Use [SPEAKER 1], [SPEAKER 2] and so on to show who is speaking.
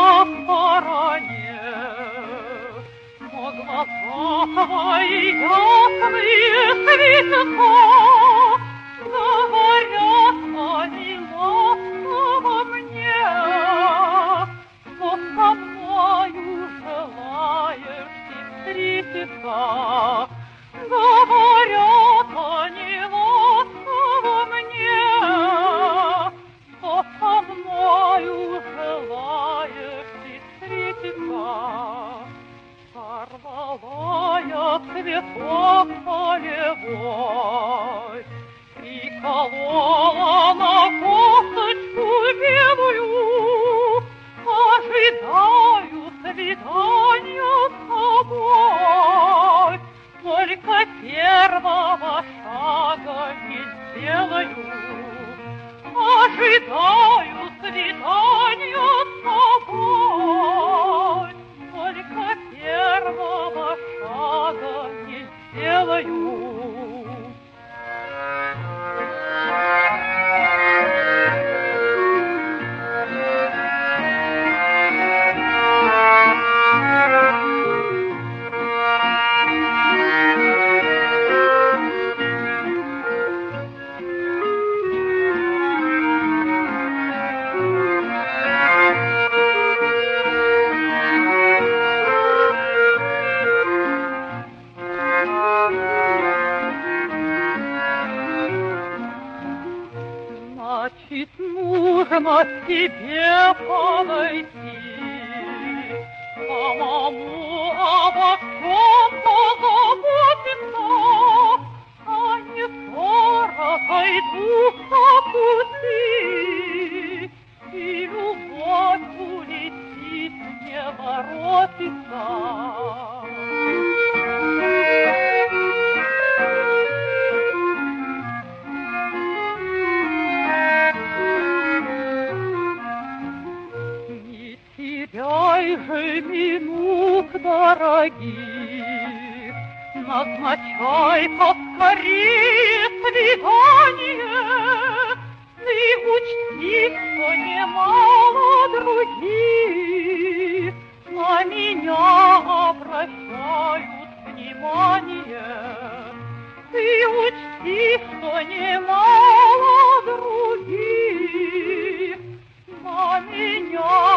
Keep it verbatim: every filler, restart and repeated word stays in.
[SPEAKER 1] на стороне. Но глаза твои ясные светятся, говорят они ласково мне, что со мною желаешь ты встретиться. Говорят они ласково мне, что со мною желаешь ты встретиться. Сорвала я цветок полевой, приколола на косточку белую, ожидаю свидания с тобой. Только первого шага не сделаю, ожидаю свидания с тобой. Только первого шага не сделаю. Значит, нужно тебе подойти, самому обо всем позаботиться, а не скоро пойду по пути, и любовь улетит, не воротится. Теряй же минут дорогих, назначай поскорее свидание. Ты учти, что немало других на меня обращают внимание. Ты учти, что немало других на меня